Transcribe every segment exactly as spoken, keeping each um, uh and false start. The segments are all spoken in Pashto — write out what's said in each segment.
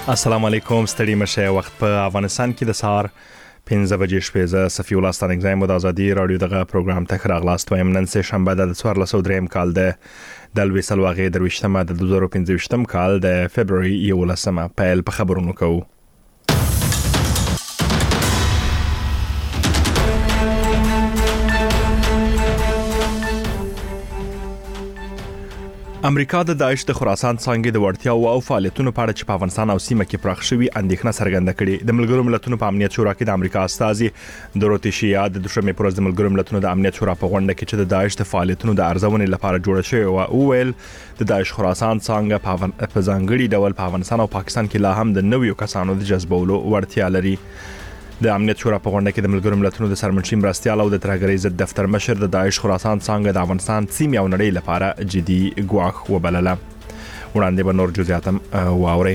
السلام علیکم، ستړي مشه. وخت په افغانستان کې د سهار پنځه بجې شپې. زه صفي الله ستانک زایم د ازادي رادیو دغه پروګرام ته راغلاست. وایم نن سه شنبه د څوارلس سوه دریم کال د د لوي سلواغې درويشتمه د دوه زره پنځه کال د فبرवरी یولسمه پیل په خبرونو کوو. امریکا د داعش د خراسان څنګه د وړتیاو او فعالیتونو په اړه چې په افغانستان او سیمه کې پراخ شوی اندېښنه څرګنده کړې. د ملګرو ملتونو په امنیت شورا کې د امریکا استازي دروتي شیا د دوشنبه پر ورځ د ملګرو ملتونو د امنیت شورا په غونډه کې چې د داعش د فعالیتونو د ارزونې لپاره جوړه شوې او ویل د داعش خراسان څنګه په ځانګړي ډول په افغانستان او پاکستان کې لا هم د نویو کسانو د جذبولو وړتیا لري. د امنیت شورا په غونډه کې د ملګرو ملتونو د سرمنشي مرستیال او د ترهګرۍ ضد دفتر مشر د داعش خراسان څنګه د افغانستان سیمې او نړۍ لپاره جدي ګواښ وبلله. وړاندې به نور جزئیات واوري.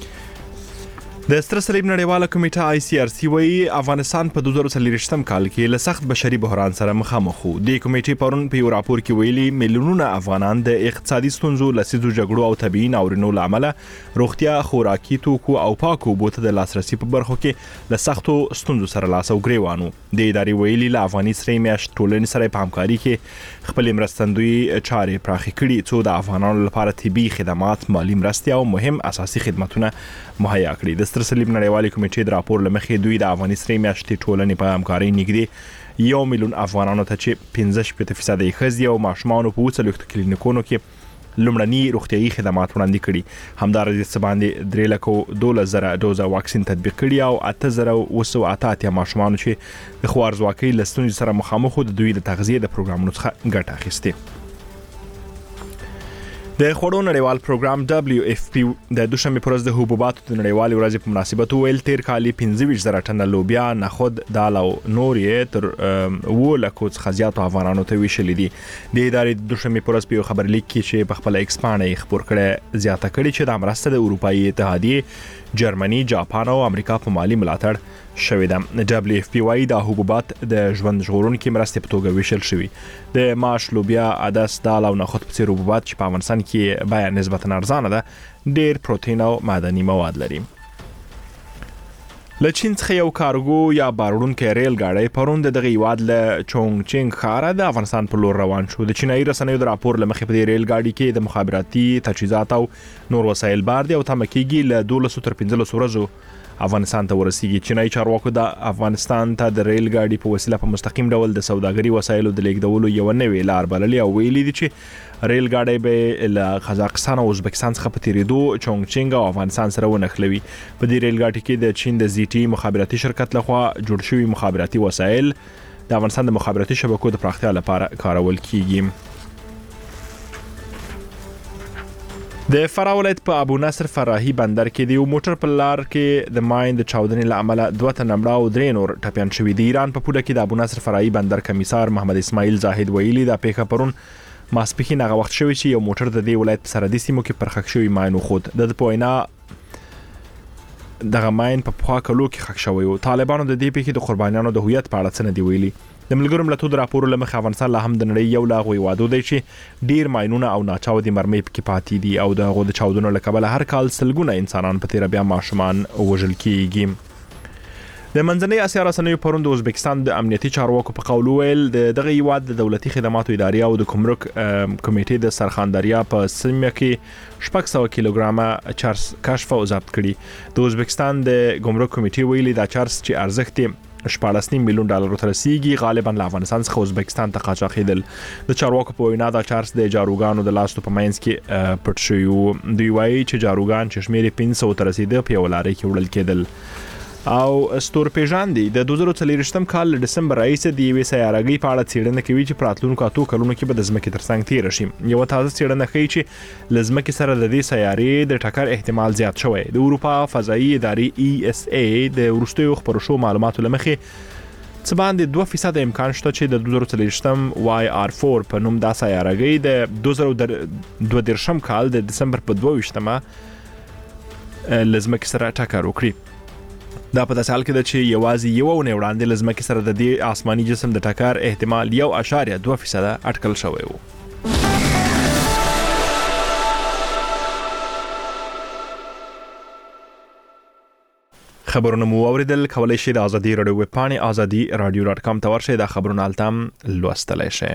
د ستر صلیب نړیواله کمیټه آی سی آر سی وایي افغانستان په دوه زره څلوېښتم کال کې له سخت بشري بحران سره مخامخ وو. د کمیټې پرون په یو راپور کې ویلي میلیونونه افغانان د اقتصادي ستونزو، لسیزو جګړو او طبيعي ناورینونو له امله روغتیا، خوراکي توکو او پاکو اوبو ته د لاسرسي په برخو کې له سختو ستونزو سره لاس او ګریوانو. د ادارې ویلي له افغاني سرې میاشت ټولنې سره په همکاري کې خپل مرستندوی چارې پراخې کړي څو د افغانانو لپاره طبي خدمات، مالی مرستې او مهم اساسي خدماتونه مهیا کړي. د ستر صلیب نړیوالې کمیټې د راپور لمخې دوی د افغاني سرې میاشتې ټولنې په همکارۍ نږدې یو میلیون افغانانو ته چې پنځه شپېته فیصد یې ښځې او ماشومان په څلوېښتو کلینیکونو کې لومړني روغتیايي خدمات وړاندې کړي. همدارنګه څه باندې درې لکه دولس زره ډوزه واکسین تطبیق کړي او اته زره اوه سوه اته اتیا ماشومانو چې د خوارځواکۍ له ستونزې سره مخامخ وو د دوی د تغذیې د پروګرامونو څخه ګټه اخیستې. د خوړو نړیوال پروګرام دبليو اف پی د دوشنبه پر ورځ د حبوباتو د نړیوالې ورځې په مناسبت ویل تیر کال پنځه ویشت زره ټنه لوبیا، نخود، دال او نور یې تر اووه لکو څخه زیاتو افغانانو ته ویشلې دي. د ادارې د دوشنبه پر ورځ په یو خبرلیک کې چې په خپل ایکس باندې خبر کړي زیاته کړي چې د مرسته د اروپאי اتحادیه، جرمني، جاپان او امریکا په مالی ملاتړ شوې ده. دبليو اف پی وايي د حبوبات د ژوند ژغورونکو مرستې په توګه ویشل شوی. د ماش، لوبیا، عدس، دال او نخود په څیر حبوبات چې په افغانستان کې بیه نسبتا ارزانه ده ډیر پروتین او معدني مواد لري. له چین څخه یو کارګو یا باروړونکی ریل ګاډی پرون د دغه هیواد له چونګ چینګ ښاره د افغانستان په لور روان شو. د چینایي رسنیو د راپور له مخې په دې ریل ګاډي کې د مخابراتي تجهیزات او نور وسایل بار دي او تمه کېږي له دولسو تر پنځلسو ورځو افغانستان ته ورسیږي. چینایي چارواکو د افغانستان ته د ریل ګاډي په وسیله په مستقیم ډول د سوداګري وسایلو د لیږدولو یو نوې لار بللې او ویلي دي چې ریل ګاډي به له قزاقستان او ازبکستان څخه په تیریدو چونګ چینګ او افغانستان سره ونښلوي. په دې ریل ګاډي کې د چین د زی ټي مخابراتي شرکت لخوا جوړ شوي مخابراتي وسایل د افغانستان د مخابراتي شبکو د پراختیا لپاره کارول کیږي. د فراه ولایت په ابو نصر فراهي بندر کې د یو موټر په لار کې د ماین د چاودنې له امله دوه تنه مړه او درې نور ټپیان شوي دي. ایران په پوله کې د ابو نصر فراهي بندر کمیسار محمد اسماعیل زاهد ویلي دا پیښه پرون ماسپښین هغه وخت شوی چې یو موټر د دې ولایت په سرحدي سیمو کې پر خښ شوی ماین وخوت. د په وینا دغه ماین په پخوا کلو کې خښ شوی و. طالبانو د دې پیښې د قربانیانو د هویت په اړه څه نه دی ویلي. د ملګرو ملتونو د راپور له مخې افغانستان لا هم د نړۍ یو لا غوي وادو دی چې ډیر ماینونه او ناچاودي مرمۍ پکې پاتې دي او د غو د چاودنو له کبله هر کال سلګونه انسانان په تیر بیا ماشومان وژل کیږي. د منځنۍ اسیا رسنیو پرون د ازبکستان د امنیتي چارواکو په قول ویل د دغه هیواد د دولتي خدماتو ادارې او د ګمرک کمیټې د سرخاندریا په سیمه کې شپږ سوه کیلوګرامه چرس کشف او ضبط کړي. د ازبکستان د ګمرک کمیټې ویلي دا چرس چې ارزښت یې شپاړس نیم میلیون ډالر ته رسیږي غالبا له افغانستان څخه ازبکستان ته قاچاقیدل. د چارواکو په وینا دا چارس د جاروګانو د لاستو په مینس کې پټ شوی وو. دوی وایي چې جاروګان چې شمیر پنځه سوه ته رسیده په یو لارې کې وړل کېدل. او ستورپیژاندي د دوه زره څلوېښتم کال ډسمبر راهیسې د یوې سیارهګۍ په اړه څېړنه کوي چې په راتلونکو اتو کلونو کې به د ځمکې ترڅنګ تېره شي. یوه تازه څېړنه ښیي چې له ځمکې سره د دې سیارې د ټکر احتمال زیات شوی. د اروپا فضایي ادارې ای اس ای د وروستیو خپرو شوو معلوماتو له مخې څه باندې دوه فیصد امکان شته چې د دوه زره څلوېښتم واي آر فور په نوم دا سیارهګۍ د دوه زره دوه دېرشم کال د دسمبر په دوه ویشتمه له ځمکې سره ټکر وکړي. دا په داسې حال کې ده چې یوازې یوه اونۍ وړاندې له ځمکې سره د دې آسماني جسم د ټکر احتمال یو اشاریه دوه فیصده اټکل شوی و. خبرونه مو اوریدل. کولای شئ د ازادي رادیو ویب پاڼې ازادي رادیو ډاټ کام ته ورشئ. دا خبرونه التم لوستلای شئ.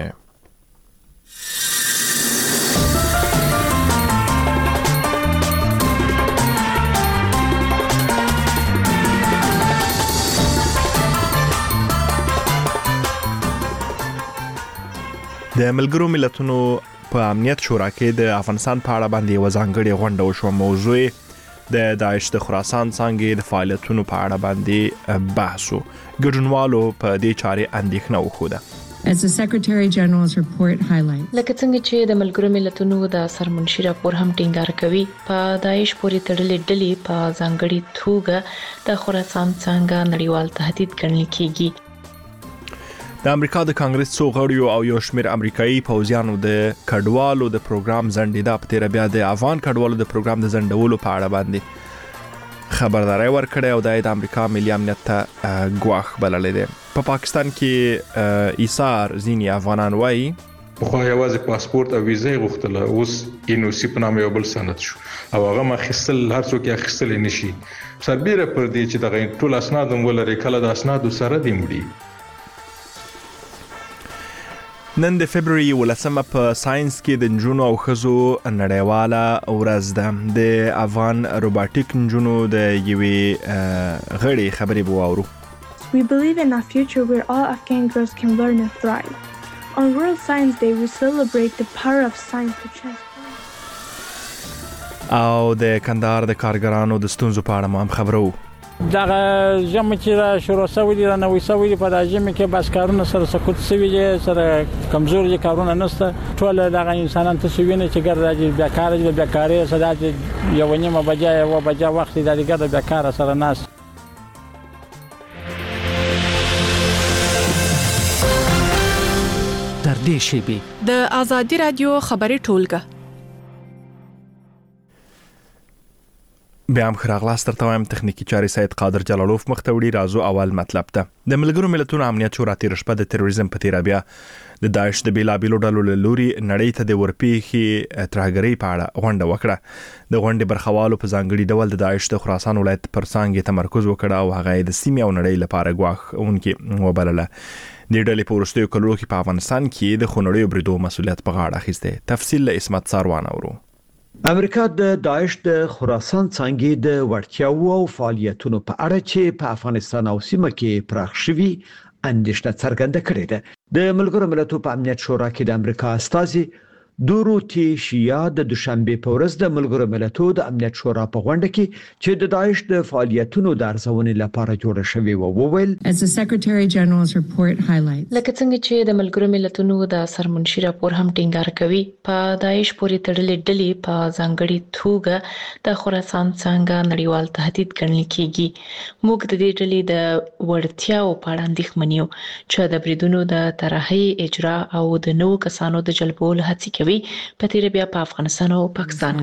د ملګرو ملتونو په امنیت شورا کې د افغانستان په اړه باندې یو ځانګړې غونډه وشوه. موضوع د داعش د خراسان څنګه د فعالیتونو په اړه باندې بحث و. ګډونوالو په دې چارې اندېښنه وښوده. As the Secretary General's report highlights, لکه څنګه چې د ملګرو ملتونو د سرمنشي راپور هم ټینګار کوي، په داعش پورې تړلې ډلې په ځانګړي توګه د خراسان څنګه نړیوال تهدید ګڼل کیږي. د امریکا د کانګرس څو غړیو او یو شمېر امریکایي پوځیانو د کډوالو د پروګرام ځنډیدا په تیر بیا د افغان کډوالو د پروګرام د ځنډولو په اړه باندې خبرداري ورکړه او د امریکا ملي امنیت ته ګواښ بللی دی. په پا پاکستان کې ایثار ځینې افغانان وایي خو یوازې پاسپورت او ویزه غوښتله، اوس ان او سی په نامه یو بل سند شو او هغه مخصل هر څوک یې اخیستل نشي. سربېره پر دې چې دغه ټول اسناد هم ولري، کله د اسنادو سره دی مړي. نن د فبروري ولسمه په ساينس کې د نجونو او ښځو نړیواله ورځ ده. د افغان روباټیک نجونو د یوې غړي خبرې به واورو. We believe in a future where all Afghan girls can learn and thrive. On World Science Day, we celebrate the power of science to transform. او د کندهار د کارګرانو د ستونزو په اړه هم خبرو. دغه جمع چې را شروع شوی دی را نوې شوی دی په دغه جمع کې بس کارونه سره سکوت شوی دي، سره کمزوري کارونه نشته. ټول دغه انسانان ته سوینه چې ګر راځي بیکار دي، بیکاری سره د یو نیمه بجای او بجا وخت د دغه بیکار سره ناس. تر دې شی د ازادي رادیو خبري ټولګه بیا هم خراغلاس تر توایم تخنیکی چاري سید قادر جلالوف مختوړي. رازو اول مطلب ته د ملګرو ملتونو امنیت شورا تیر شپه د تروریزم په تیر بیا د داعش د بیلابیلو ډلو له لوري نړۍ ته د ورپیخي ترهګرۍ په اړه غونډه وکړه. د غونډې برخوالو په ځانګړي ډول د داعش د خراسان ولایت پر څنګه تمرکز وکړ او هغه د سیمې او نړۍ لپاره ګواښ اونکي وبلله. د ډلې په وروستیو کلونو کې په افغانستان کې د خونړیو بریدو مسولیت په غاړه اخیسته. تفصیل له اسمت ساروان اورو. امریکا د داعش د خراسان څنګه د ورتیاو او فعالیتونو په اړه چې په افغانستان او سیمه کې پراخ شوي اندېښنه څرګنده کړې ده. د ملګرو ملتونو په امنیت شورا کې د امریکا استازي دوروتی شیا د دوشنبه په ورځ د ملګرو ملتونو د امنیت شورا په غونډه کې چې د داعش د فعالیتونو د ارزونې لپاره جوړه شوې و وویل. As the Secretary General's report highlights, لکه څنګه چې د ملګرو ملتونو د سرمنشي راپور هم ټینګار کوي، په داعش پورې تړلې ډلې په ځانګړي توګه د خراسان څنګه نړیوال تهدید ګڼل کیږي. موږ د دې ډلې د ورتیاو په اړه اندېښمن یو چې د بریدونو د طرحې اجرا او د نوو کسانو د جلبولو هڅې په تیر بیا په افغانستان او پاکستان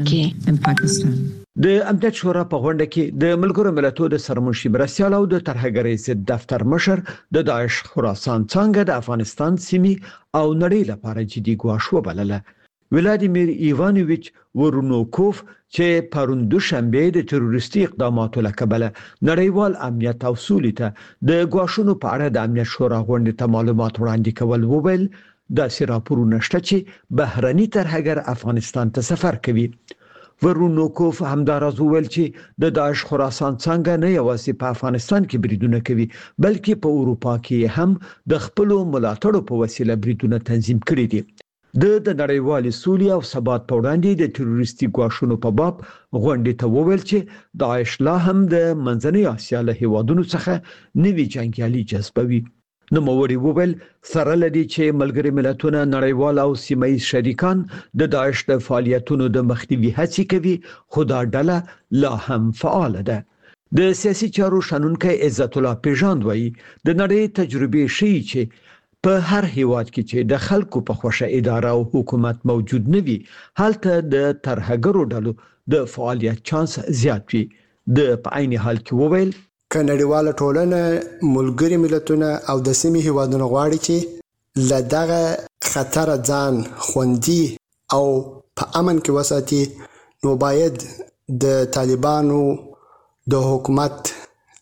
کې. د امنیت شورا په غونډه کې د ملګرو ملتونو د سرمنشي مرستیال او د ترهګرۍ ضد دفتر مشر د داعش خراسان څنګه د افغانستان سیمې او نړۍ لپاره جدي ګواښ وبلله. ولادیمیر ایوانوویچ ورونوکوف چې پرون دوشنبه د تروریستي اقداماتو له کبله نړیوال امنیت او سولې ته د ګواښونو په اړه د امنیت شورا غونډې ته معلومات وړاندې کول وویل. دا سراپورونه شته چې بهرني ترهګر افغانستان ته سفر کوي. ورونوکوف همداراز وویل چې د داعش خراسان څنګه نه یوازې په افغانستان کې بریدونه کوي بلکې په اروپا کې هم د خپل ملاتړو په وسیله بریدونه تنظیم کړي دي. د د نړیوال سولې او ثبات په وړاندې د تروریستي ګواښونو په باب غونډې ته وویل چې داعش لا هم د منځنۍ اسیا له هیوادونو څخه نوي جنگیالي جذبوي. نوموړي وویل سره لدی چې ملګري ملتونه نړیوال او سیمایي شریکان د داعش د فعالیتونو د مخنیوي هڅې کوي، خو دا ډله لا هم فعال ده. د سیاسي چارو شنونکي عزت الله پیژاند وایي د نړۍ تجربه شي چې په هر هیواد کې چې د خلکو په خوښه اداره او حکومت موجود نه وي هلته د ترهګرو ډلو د فعالیت چانس زیات وي. د په عین حال کې وویل که نړیواله ټولنه ملګري ملتونه او د سیمې هیوادونو غواړي چې له دغه خطر ځان خوندي او په امن کې وساتي نو باید د طالبانو د حکومت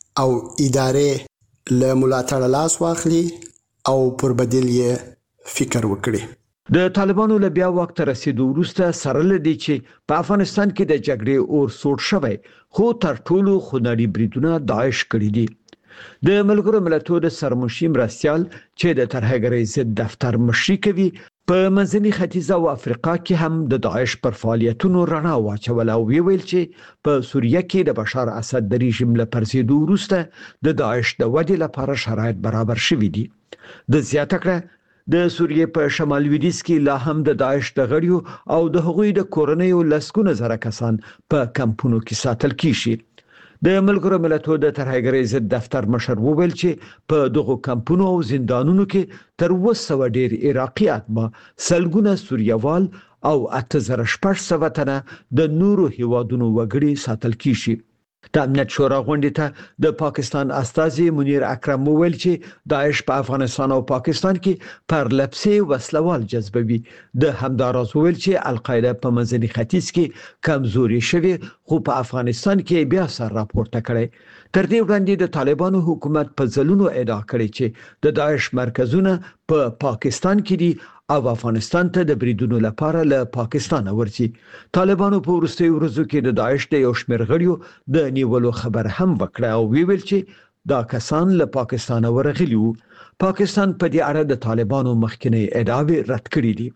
او ادارې له ملاتړ لاس واخلي او پر بدیل یې فکر وکړي. د طالبانو له بیا واک ته رسیدو وروسته سره لدی چې په افغانستان کې د جګړې اور سوړ شوی خو تر ټولو خونړي بریدونه داعش کړی دي. د ملګرو ملتونو د سرمنشي مرستیال چې د ترهګرۍ ضد دفتر مشري کوي په منځني ختیځ او افریقا کې هم د داعش پر فعالیتونو رڼا واچول او ویل چې په سوریه کې د بشار اسد د رژیم له پرځېدو وروسته د داعش د ودې لپاره شرایط برابر شوي دي. د زیاته کړه د سوریې په شمال لویدیځ کې لا هم د داعش د غړیو او د هغوی د کورنیو لسګونه زره کسان په کمپونو کې ساتل کیږي. د ملګرو ملتونو د ترهګرۍ ضد دفتر مشر وویل چې په دغه کمپونو او زندانونو کې تر اوه سوه ډیر عراقیات ما سلګونه سوریوال او اته زره شپږ سوه تنه د نورو هیوادونو وګړي ساتل کیږي. د امنیت شورا غونډې ته د پاکستان استازي منیر اکرم وویل چې داعش په افغانستان او پاکستان کې پر لپسې وسلوال جذبوي. د همداراز وویل چې القاعده په منځني ختیځ کې کمزوري شوی خو په افغانستان کې بیا سر راپورته کړي. تر دې وړاندې د طالبانو حکومت په ځلونو ادعا کړې چې د داعش مرکزونه په پاکستان کې دي او افغانستان ته د بریدونو لپاره له پاکستان ورځي. طالبانو په وروستیو ورځو کې د داعش د یو شمېر غړیو د نیولو خبر هم وکړ او ویل چې دا کسان له پاکستان ورغلي وو. پاکستان په دې اړه د طالبانو مخکنی ادعاوې رد کړې دي.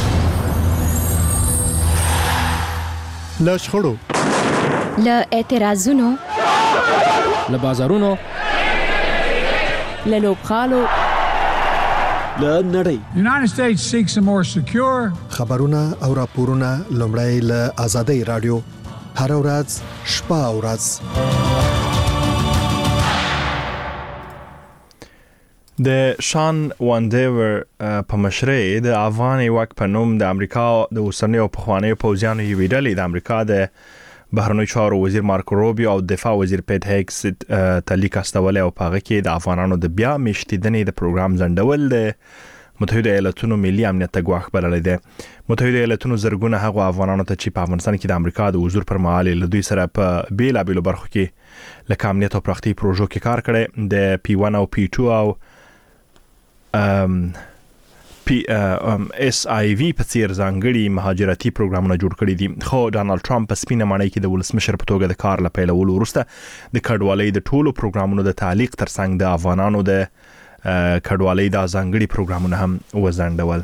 له شخړو، له اعتراضونو، له بازارونو، له لوبغالو، له نړۍ. United States seeks a more secure خبرونه او راپورونه لومړی له آزادۍ رادیو هر ورځ شپه او ورځ. د شان واندیور په مشرۍ د افغان واک په نوم د امریکا د اوسنیو پخوانیو پوځیانو یوې ډلې د امریکا د بهرنیو چارو وزیر مارکو روبیو او دفاع وزیر پیټ هیګس ته لیک استولې او په هغه کې د افغانانو د بیا میشتیدنې د پروګرام ځنډول د متحده ایالاتونو ملي امنیت ته ګواښ بللی دی. متحده ایالاتونو زرګونه هغو افغانانو ته چې په افغانستان کې د امریکا د حضور پر مهال له دوی سره په بیلابیلو برخو کې لکه امنیت او پراختي پروژو کې کار کړی د پی ون او پی ټو او ام پی اس آی وی په څیر ځانګړي مهاجرتي پروګرامونه جوړ کړي دي. خو ډانلډ ټرمپ په سپینه ماڼۍ کې د ولسمشر په توګه د کار لپاره وروسته د کډوالۍ د ټولو پروګرامونو د تعلیق ترڅنګ د افغانانو د کډوالۍ د ځانګړي پروګرامونه هم وځنډول.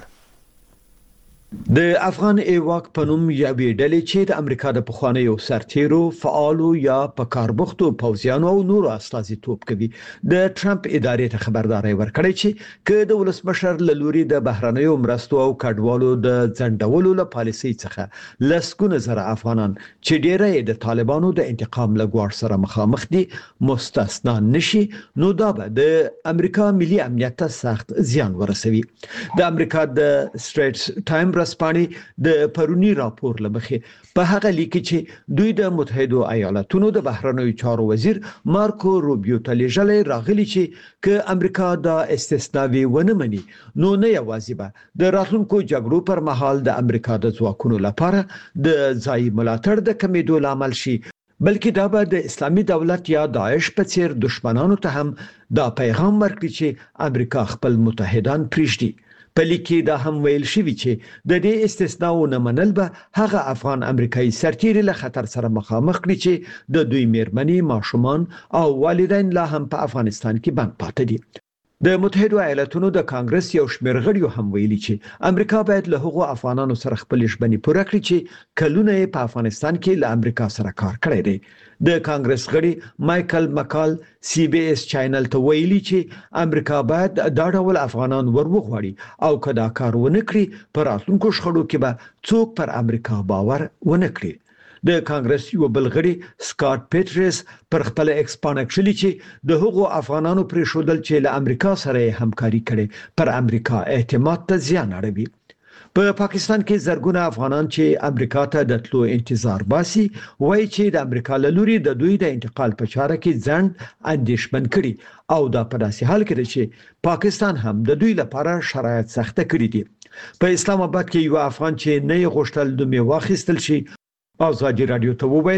د افغان ایواک په نوم یوې ډلې چې د امریکا د پخوانیو سرتیرو فعالو یا په کاربختو پوځیانو او نورو استازیتوب کوي د ټرمپ ادارې ته خبرداري ورکړې چې که د ولسمشر له لوري د بهرنیو مرستو او کډوالو د ځنډولو له پالیسۍ څخه لسګونه زره افغانان چې ډېری د طالبانو د انتقام له ګواښ سره مخامخ دي مستثنا نشي نو دا به د امریکا ملي امنیت ته سخت زیان ورسوي. د امریکا د سټریټس ټایم رسپانې د پرونی راپور لمخې په هغه لیک چې دوی د متحده ایالاتونو د بهرنیو چارو وزیر مارکو روبیو ته لېږلي راغلي چې که امریکا د استثناوي ونه مني نو نه یوازې به د راتلونکو جګړو پر مهال د امریکا د ځواکونو لپاره د ځای ملاتړ د کمیدو لامل شي بلکې دا به د اسلامي دولت یا داعش په څیر دشمنانو ته هم دا پیغام ورکړي چې امریکا خپل متحدان پریږدي. په لیک کې دا هم ویل شوی چې د دې استثناءونه منل به هغه افغان امریکایي سرتیري له خطر سره مخامخ کړي چې د دوی میرمنې، ماشومان او والدین لا هم په افغانستان کې بند پاتې دي. د متحده ایالاتونو د کانګرس یو شمېر غړیو هم ویلي چې امریکا باید له هغو افغانانو سره خپل ژمنې پوره کړي چې کلونه په افغانستان کې له امریکا سره کار کړی دی. د کانګرس غړي مایکل مکال سی بي اس چینل ته ویلي چې امریکا باید دا ډول افغانان وروغواړي او کدا کار ونه کړي پر راتلونکو شخړو کې به څوک پر امریکا باور ونه کړي. د کانګرس یو بل غړي سکاٹ پیټرس پر خپل ایکس باندې کړي چې د هغو افغانانو پرې شودل چې له امریکا سره همکاري کړي پر امریکا اعتماد ته زیان اړوي. په پا پاکستان کې زرګونه افغانان چې امریکا ته د تلو انتظار باسي وایي چې د امریکا له لوري د دوی د انتقال په چاره کې ځند اندېښمن کړي او دا په داسې حال کې چې پاکستان هم د دوی لپاره شرایط سخته کړي دي. په اسلام آباد کې یو افغان چې نه یې غوښتل د میوه واخیستل شي ازادي رادیو ته وویل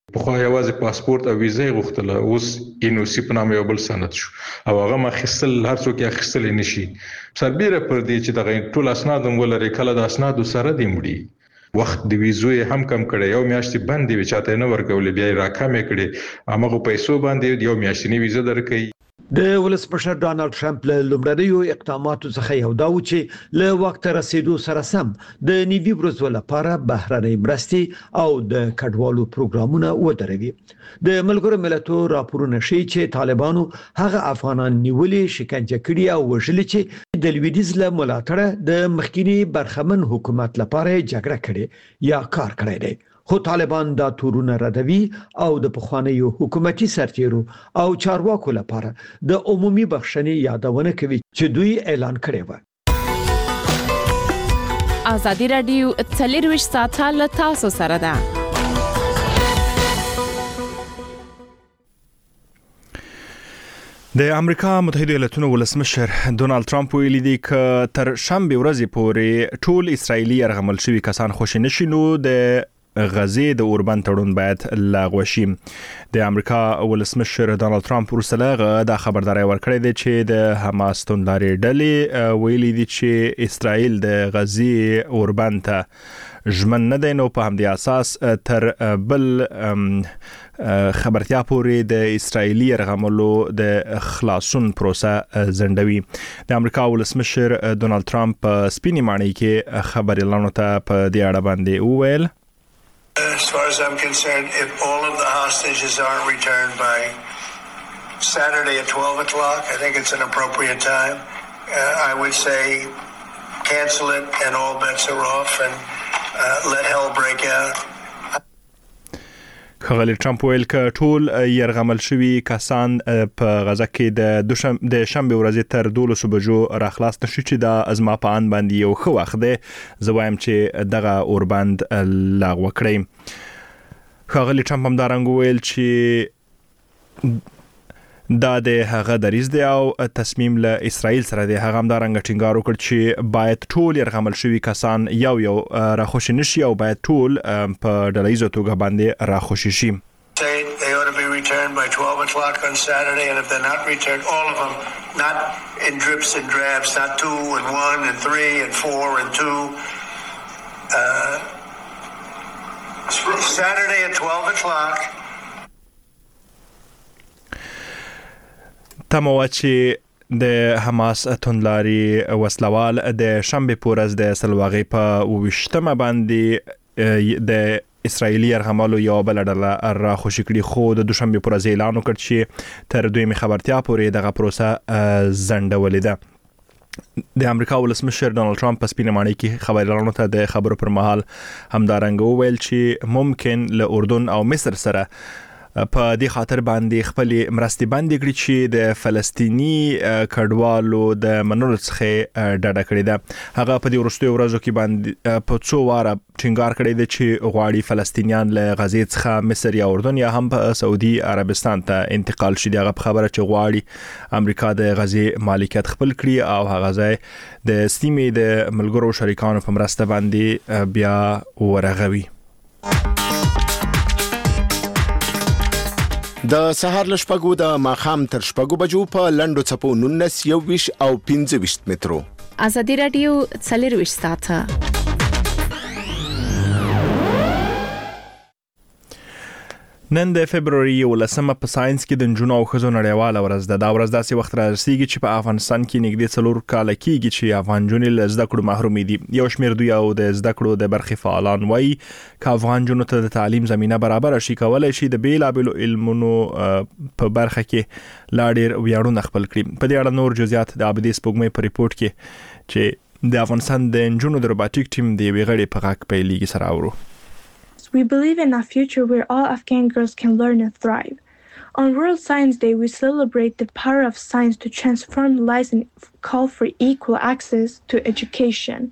په خو یوازې پاسپورت او ویزه غوښتله، اوس ان او سی په نامه یو بل سند شو او هغه مخصل هر څوک یې اخیستل نشي. سربېره پر دې چې دغه ټول اسناد هم ولري، کله د اسنادو سره دی مړي وخت د ویزو هم کم کړي، یو میاشتې بندې وي چاته نه ورکول، بیا راکمې کړي، هغه پیسو باندې یو میاشتنی ویزه درکړي. د ولسمشر ډانلډ ټرمپ له لومړنیو اقداماتو څخه یو دا و چې له وخت رسیدو سره سم د نیوي ورځو لپاره بهرنۍ مرستې او د کډوالو پروګرامونه ودروي. د ملګرو ملتونو راپورونه ښیي چې طالبانو هغه افغانان نیولې، شکنجه کړي او وژلي چې د لویدیځ له ملاتړه د مخکینی برخمن حکومت لپاره جګړه کړي یا کار کړی دی. خو طالبان دا تورونه ردوي او د پخوانیو حکومتي سرتیرو او چارواکو لپاره د عمومي بخښنې یادونه کوي چې دوی اعلان کړی و. ازادي رادیو څلرویشت ساعته له تاسو سره ده. د امریکا متحده ایالاتونو ولسمشر ډونالد ټرمپ ویلي دی چې تر شنبه ورځې پورې ټول اسرایلی يرغمل شوي کسان خوشی نشي نو د غزې د اوربند تړون باید لغوه شي. د امریکا ولسمشر ډونالد ټرمپ ورسره دا خبرداري ورکړې ده چې د حماس تونداري ډلې ویلي دي چې اسرائیل د غزې اوربند ته ژمن نه دی، نو په همدې اساس تر بل خبرتیا پورې د اسرائیلی يرغملو د خلاصون پروسه زندوي. د امریکا ولسمشر ډونالد ټرمپ سپینې معنی کې خبري لانو ته په دې اړه باندې وویل: As far as I'm concerned, if all of the hostages aren't returned by Saturday at twelve o'clock, I think it's an appropriate time. Uh, I would say cancel it and all bets are off and uh, let hell break out. خغلی ټرمپ ویل ک ټول يرغمل شوي کسان په غزه کې د دوشم د شنبه ورځې تر دولسو بجو راخلاص نشي چې دا ازما په ان باندې یو خو وخت دی. زه وایم چې دغه اوربند لغوه کړي. خغلی ټرمپ هم دا رنګ ویل چې دا د هغه دریز دی او تصمیم له اسرائیل سره دی. هغه هم دا رنګ ټینګار وکړ چې باید ټول يرغمل شوي کسان یو یو راخوشي نشي او باید ټول په ډلهیزه توګه باندې راخوشي شي. They ought to be returned by twelve o'clock on Saturday, and if they're not returned, all of them, not in drips and drabs, not two and one and three and four and two. Uh, Saturday at twelve o'clock. تمو چې د حماس توندلاري وسلوال د شنبه پورز د سلواغي په وشتمه باندې د اسرائیلی يرغملو یو بل ډله را خوشی کړي، خو د دوشنبه پورز اعلان وکړ چې تر دویمه خبرتیا پورې دغه پروسه زندولې ده. د امریکا ولسمشر ډونالد ټرمپ په سپینه معنی کې خبرلارونو ته د خبرو پر مهال همدارنګ وویل چې ممکن له اردن او مصر سره په دې خاطر باندې خپل مرستې باندې کړی چې د فلسطینی کډوالو د منلو څخه ډډه کړې ده. هغه په دې وروستیو ورځو کې باندې په څو واره ټینګار کړی دی چې غواړي فلسطینیان له غزې څخه مصر یا اردن یا هم په سعودي عربستان ته انتقال شي. هغه خبره چې غواړي امریکا د غزې مالکیت خپل کړي او هغه ځای د سیمې د ملګرو شریکانو په مرسته باندې بیا ورغوي. د سهار لشپګو د ماخام تر شپګو بجو په لندو چپو نونس یو ویش او پنځه ویش مترو. ازادي رادیو څلرویشت ساعته. نن د فبرवरी ولسمه په ساينس کې د جنونو او خزو نړیواله ورځ ده. دا ورځ داسې وخت راځي چې په افغانستان کې نږدې څلور کال کېږي چې افغان جنونو له زده کړو محروم دي. یو شمېر دوی او د زده کړو د برخې فعالان وایي چې افغان جنونو ته د تعلیم زمينه برابر شي کولای شي د بیلابل علمونو په برخه کې لا ډېر ویاړونه خپل کړي. په دې اړه نور جزئیات د عابدي سپوږمۍ په ریپورت کې چې د افغانستان د جنونو د روباټیک ټیم دی ویغړې په غاک پیلېږي سره اورو. We believe in a future where all Afghan girls can learn and thrive. On World Science Day, we celebrate the power of science to transform lives and call for equal access to education.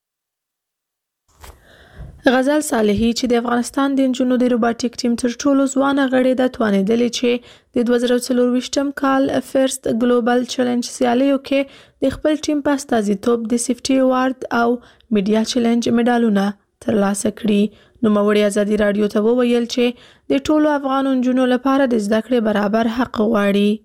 غزل صالحي چې د افغانستان د انجونو د روباټیک ټیم تر ټولو ځوانه غړې ده توانېدلې چې د دوه زره څلورویشتم کال فرست ګلوبل چیلنج سیالیو کې د خپل ټیم په استازیتوب د سیفټي ایوارډ او میډیا چیلنج میډالونه ترلاسه کړي. نوموړي ازادي رادیو ته وویل چې د ټولو افغان نجونو لپاره د زده کړې برابر حق غواړي.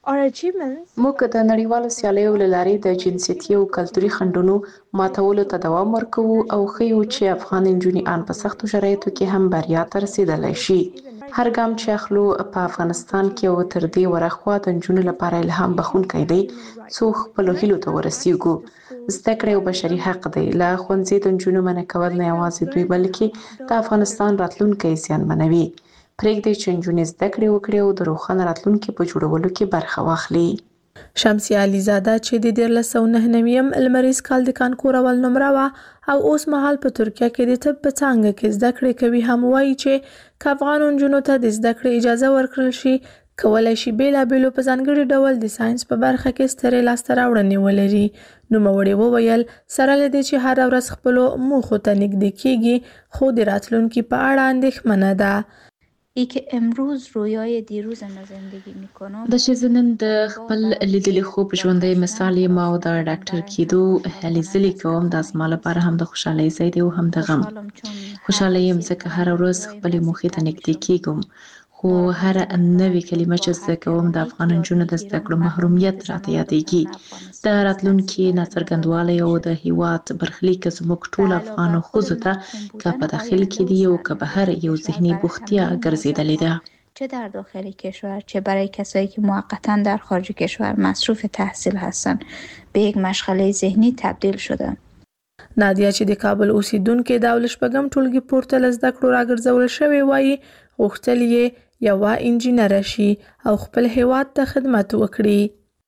موږ د نړیوالو سیالیو له لارې د جنسیتي او کلتوري خنډونو ماتولو ته دوام ورکوو او ښیو چې افغان نجونې ان په سختو شرایطو کې هم بریا ته رسیدلی شي. هر ګام چې اخلو په افغانستان کې او تر دې ورخوا د نجونو لپاره الهام بخښونکی دی څو خپلو هیلو ته ورسیږو. زده کړه یو بشري حق دی. له ښوونځي د نجونو منع کول نه یوازې دوی بلکې د افغانستان راتلونکی زیانمنوي. پرېږدئ چې نجونې زده کړې وکړي او د روښانه راتلونکي په جوړولو کې برخه واخلي. شمسیه علیزاده چې د دیارلس سوه نهه نوي لمریز کال د کانکور اول نمره وه او اوس مهال په ترکیه کې د طب په څانګه کې زده کړې کوي، هم وایي چې که افغان نجونو ته د زده کړې اجازه ورکړل شي کولی شي بېلابېلو په ځانګړي ډول د ساینس په برخه کې سترې لاسته راوړنې ولري. نوموړي وویل سره له دې چې هره ورځ خپلو موخو ته نږدې کیږي خو د راتلونکي په اړه اندېښمنه ده. ای که امروز رویای دیروز ما زندگی میکنم د چې زه نن د خپل لیدلي خوب ژوندی مثال یم او د ډاکټر کېدو هلې ځلې کوم. دا زما لپاره هم د خوشحالۍ ځای دی او هم د غم. خوشحاله یم ځکه هره ورځ خپلې موخې ته نږدې کیږم، خو هره نوې کلمه چې زده کوم د افغان نجونو د زده کړو محرومیت راته یادېږي. د راتلونکي ناڅرګندوالی او د هیواد برخلیک زموږ ټولو افغانو ښځو ته که په داخل کې دي او که بهر یو ذهني بوختیا ګرځېدلې ده. چه در داخل کشور چه برای کسایی که موقتا در خارج کشور مصروف تحصیل هستند به یک مشغله ذهنی تبدیل شده. نادیا چې د کابل اوسیدونکې د اول شپږم ټولګي پورته له زده کړو راګرځول شوې وایي غوښتل یې یوه انجینره شي او خپل هیواد ته خدمت وکړي.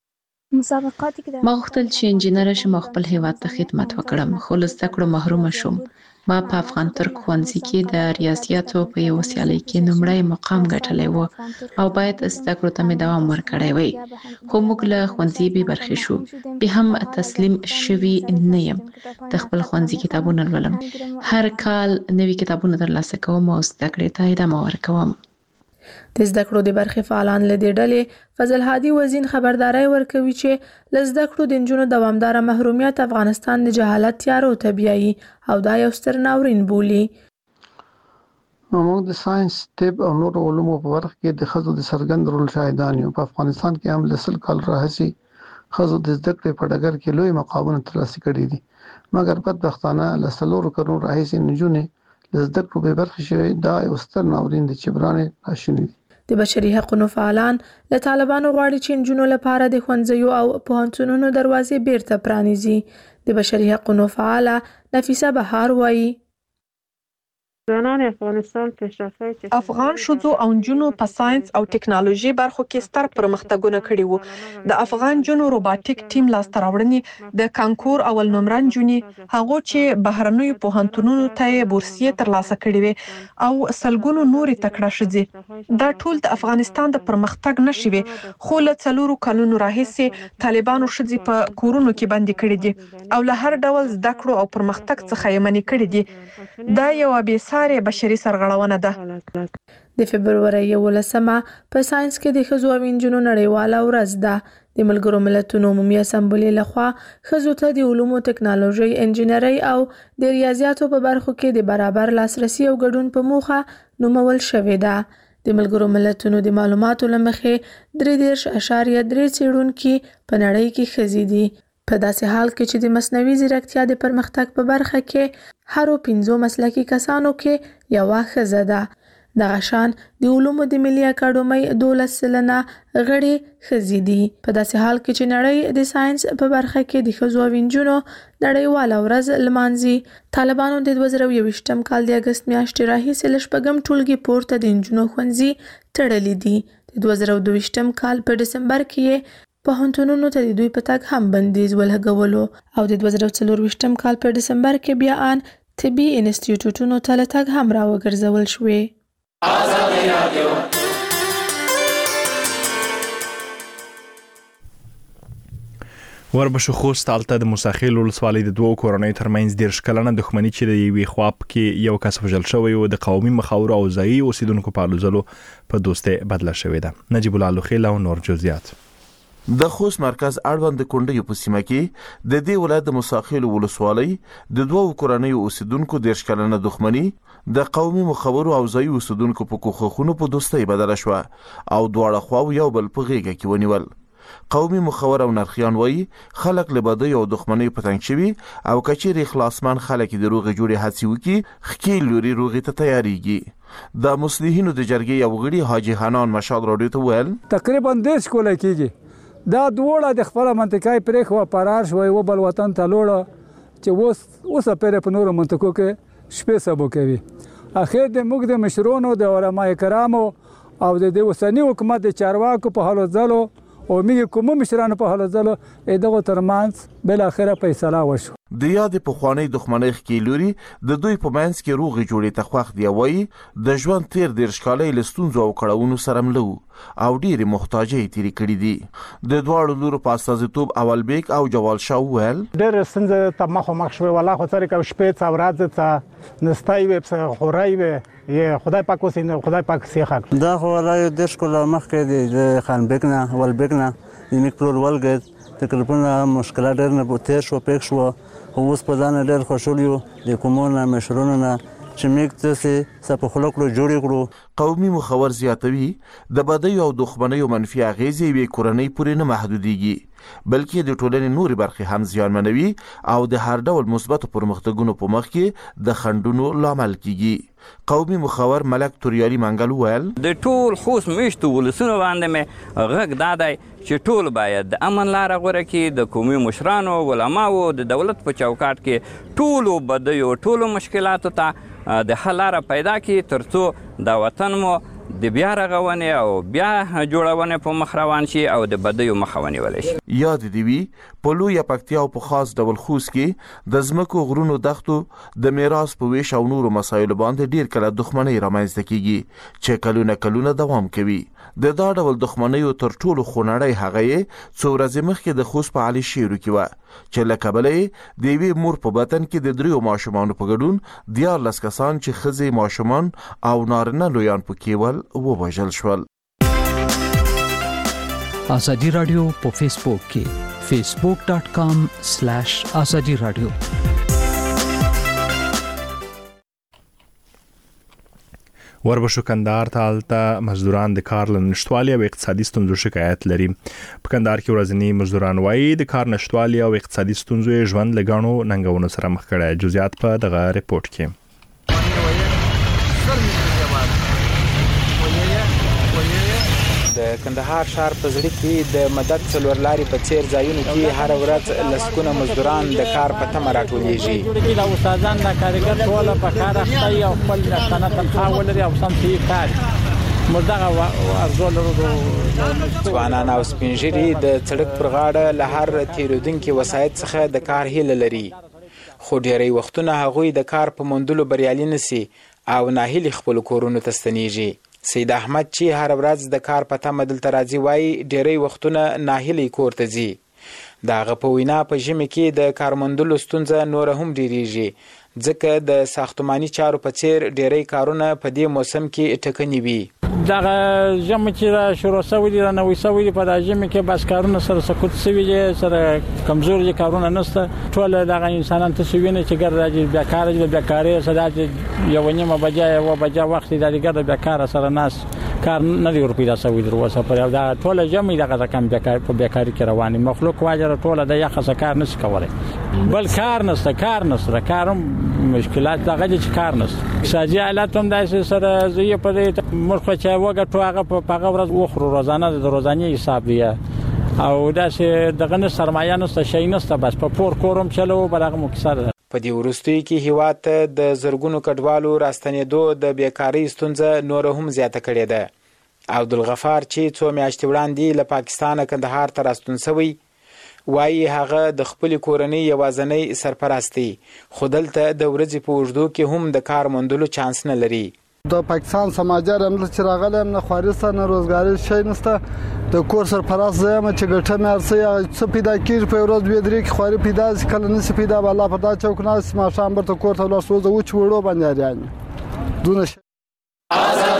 ما غوښتل چې انجینره شم او خپل هیواد ته خدمت وکړم، خو له زده کړو محرومه شوم. ما په افغان ترک ښوونځي کې د ریاضیاتو په یو سیالۍ کې لومړی مقام ګټلی و او باید زده کړو ته مې دوام ورکړی وی، خو موږ له ښوونځي بې برخې شو. بیا هم تسلیم شوي نه یم. د خپل ښوونځي کتابونه لولم، هر کال نوي کتابونه ترلاسه کوم او زده کړې ته ادامه ورکوم. د زده کړو د برخې فعالان له دې ډلې فضل هادي وزین خبرداری ورکوي چې له زده کړو د نجونو دوامداره محرومیت افغانستان د جهالت تیارو ته بیایي او دا یو ستر ناورین بولي. موږ د ساينس، طب او نور علومو په برخه کې د ښځو د څرګند رول شاهدان یو. په افغانستان کې هم له سل کال راهیسې ښځو د زده کړې په ډګر کې لوی مقامونه ترلاسه کړي دي، مګر بدبختانه له څلورو کلونو راهیسې نجونې له زده کړو بې برخې شوي. دا یو ستر ناورین دی چې برانې ناشوني دي. د بشري حقوقو فعالان له طالبانو غواړي چې نجونو لپاره د ښوونځیو او پوهنتونونو دروازې بیرته پرانیزي. د بشري حقوقو فعاله نفیسه بهار وایي افغان ښځو او نجونو په ساينس او ټکنالوژي برخو کې ستر پرمختګونه کړي وو. د افغان جنو روباټیک ټیم لاسته راوړنې د کانکور اول نمره نجونې هغه چې بهرنیو پوهنتونونو ته بورسیې ترلاسه کړي وي او سلګونو نورې تکړه ښځې، دا ټول د افغانستان د پرمختګ نښې وي. خو له څلورو کلونو راهیسې طالبانو ښځې په کورونو کې بندي کړي دي او له هر ډول زده کړو او پرمختګ څخه یې منع کړي دي. دا یو بې ساري بشري سرغړونه ده. د فبرورۍ یولسمه په ساينس کې د ښځو او نجونو نړیواله ورځ ده. د ملګرو ملتونو عمومي اسامبلې لخوا ښځو ته د علومو، ټکنالوژۍ، انجینرۍ او د ریاضیاتو په برخو کې د برابر لاسرسي او ګډون په موخه نومول شوې ده. د ملګرو ملتونو د معلوماتو له مخې درې دېرش اعشاریه درې څېړونکي په نړۍ کې ښځې دي، په داسې حال کې چې د مصنوعي ځیرکتیا د پرمختګ په برخه کې هرو پنځو مسلکي کسانو کې یوه ښځه ده. دغه شان د علومو د ملي اکاډمۍ دولس سلنه غړي ښځې دي. په داسې حال کې چې نړۍ د ساينس په برخه کې د ښځو او نجونو نړیواله ورځ لمانځي. طالبانو د دوه زره یوویشتم کال د اګست میاشتې راهیسې له شپږم ټولګي پورته د نجونو ښوونځي تړلي دي. د دوه زره دویشتم کال په ډسمبر کې یې پوهنتونونو ته د دوی په تګ هم بندیز ولګولو او د دوه زره څلرویشتم کال په ډسمبر کې بیا ان طبي انسټیټیوټونو ته له تګ هم راوګرځول شوې. ازادي رادیو وربشو خوست حالته د موساخیل ولسوالۍ د دوو کورنۍ ترمنځ ډېر شکلنه دښمني چې د یوې خوا کې یو کس وژل شوی او د قومي مخاورو او ځایي اوسیدونکو په الوزلو په دوستۍ بدله شوې ده. نجیب الله لوخیل او نور جزئیات. د خوست مرکز اړوند کونډې په سیمه کې د دې ولایت د مساخیل ولسوالۍ د دوه کورنیو اوسیدونکو د اشکالنه دښمنی د قومي مخورو او ځایي اوسیدونکو په کوخخونو په دوستۍ بدله شو او دواړه خواو یو بل په غیږه کې ونیول. قومي مخور او نرخیان وایي خلک له بدۍ او دښمنۍ په تنګ شوي او کچېرې خلاصمان خلک د روغې جوړې هڅې وکړي ښکیل لوري روغې ته تیاریږي. د مصلحینو د جرګې یو غړي حاجي حنان مشال راډیو ته ویل تقریبا دیش کوله کېږي دا دوړه د خپل منطقې پرې خو پرار شوی و بل وطن ته لوړه چې اوس اوسه پرې په نورو منطقو کې شپې سبو کوي. اخر د موږ د مشرونو د علماء کرامو او د اوسنی حکومت د چارواکو په حالو ځلو او موږ کوم مشرانو په حالو ځلو دغه ترمنځ بل اخره فیصله وشو. د یاد په خوانی دښمنۍ ښکې لوري د دوی په منځ کې روغې جوړې تخوخ دی وایي د ژوند تیر د ښکالۍ لستونزو او کړهونو سره ملو او ډېرې محتاجۍ تیرې کړې دي. د دواړو لورو په استازیتوب اول بیگ او جوال شاه وویل ډېرې ستونزې ته مخامخ شوې والله خو څرې کوم شپې څه ورځې څه نستی وې څه خورۍ وې یې خدای پاک اوسې خدای پاک سیخه دا خو والله یو دېرش کاله مخکې دی د خان بیګ نه اول بیګ نه زموږ پلور ولګېد تقریبا مشکلات ډېر نه تېر شو پېښ شو خو اوس په ځان ډېر خوشحال یو د کومو نه مشرونو نه چې موږ تاسې څه په خوله کړو جوړې کړو. قومي مخور زیاتوي د بدیو او دښمنیو منفي اغېزې یوې کورنۍ پورې نه محدودېږي بلکې د ټولنې نورې برخې هم زیانمنوي او د هر ډول مثبتو پرمختګونو په مخ کې د خنډونو لامل کیږي. قومي مخور ملک توریالي منګل وویل د ټول خوست میشتو ولسونو باندې مې غږ دا دی چې ټول باید د امن لاره غوره کړي. د قومي مشرانو علماو د دولت په چوکاټ کې ټولو بدیو ټولو مشکلاتو ته د حل لاره پیدا کړي ترڅو د وطن مو د بیا رغونې او بیا جوړونې په مخ روان شي او د بدیو مخه ونیولی شي. یاد دې وي په لویه پکتیا او په خاص ډول خوست کې د ځمکو غرونو دښتو د میراث په ویش او نورو مسایلو باندې ډېر کله دښمنۍ رامنځته کیږي چې کلونه کلونه دوام کوي. د دا ډول دښمنیو تر ټولو خونړۍ هغه یې څو ورځې مخکې د خوست په علي شیرو کې وه چې له کبله یې د یوې مور په بطن کې د دریو ماشومانو په ګډون دیارلس کسان چې ښځې ماشومان او نارینه لویان پکې ول ووژل شول. ازادي رادیو په فیسبوک کې facebook dot com slash azadi radio. وربشو کندهار ته هلته مزدوران د کار له نشټوالي او اقتصادي ستونزو شکایت لري. په کندهار کې ورځنی مزدوران وایي د کار نشټوالي او اقتصادي ستونزو ژوند له غاڼو ننګونو سره مخ کړي. جزئیات په دغه ریپورت کې. د کندهار ښار په زړه کې د مدد څلور لارې په څیر ځایونو کې هر ورځ لسکونه مزدوران د کار په تمه راټولیږي. د استادان د کارګر ټول په کار اخته او خپل شتنه تنخواه ولري او سم صحیح کار مردغه ارزو لرو. ځوانان او سپینږیري د سړک پر غاړه له هر تیرودونکو وسایط څخه د کار هیله لري خو ډېری وختونه هغوی د کار په موندلو بریالي نشي او ناهیلي خپل کورونو ته ستنیږي. سید احمد چې هر ورځ د کار په تمه دلته راځي وایي ډېری وختونه ناهیلی کور ته ځي. د هغه په وینا په ژمي کې د کار موندلو ستونزه نوره هم ډېریږي ځکه د ساختماني چارو په څیر ډېری کارونه په دې موسم کې ټکني وي. دغه ژمی چې شروع شوي دي رانوي شوي دي په دغه ژمي کې بس کارونه سره سقوط شوي دي سره کمزوري کارونه نشته. ټول دغه انسانان ته شوي نه چې ګر راځي بیکاره دي بیکاري سره یو نیمه بجا یو بجا وخت د دې بیکاره سره ناس کار نه دی ورپیدا شوی در وسه پر دا ټول ژمي دغه کم بیکار په بیکاري کې رواني مخلوق واجر ټول د یخ څخه کار نشي کولای بل کار نشته کار نشته کارم مشکلات دغه چې کار نشته. ساجي حالت هم داسې سره زی په دې مرخه چې وګه تو هغه په هغه ورځ وخرو روزانه د روزاني حساب دی او داسې دغه نه سرمایه نشته شي نشته بس په پور کورم چلو بلغه مکسر. په دې وروستیو کې هیواد ته د زرګونو کډوالو راستنېدو د بیکارۍ ستونزه نور هم زیاته کړې ده. عبدالغفار چې څو میاشتې وړاندې له پاکستانه کندهار ته راستون شوی وایي هغه د خپل کورنۍ یوازنۍ سرپرستی خو دلته د ورځې په اوږدو کې هم د کار موندلو چانس نه لري. د پاکستان سماجر هم چې راغلی یم نه خوارسته نه روزګاري شی نشته د کور سرپرست زه یم چې ګټه مې هر څه څه پیدا کېږي په یو ورځ دوې درې کې خواري پیدا شي کله نشي پیدا به الله پر دا چوک ناست ماښام بیرته کور ته ولاړ شو زه وچ وړو باندې اریان دونه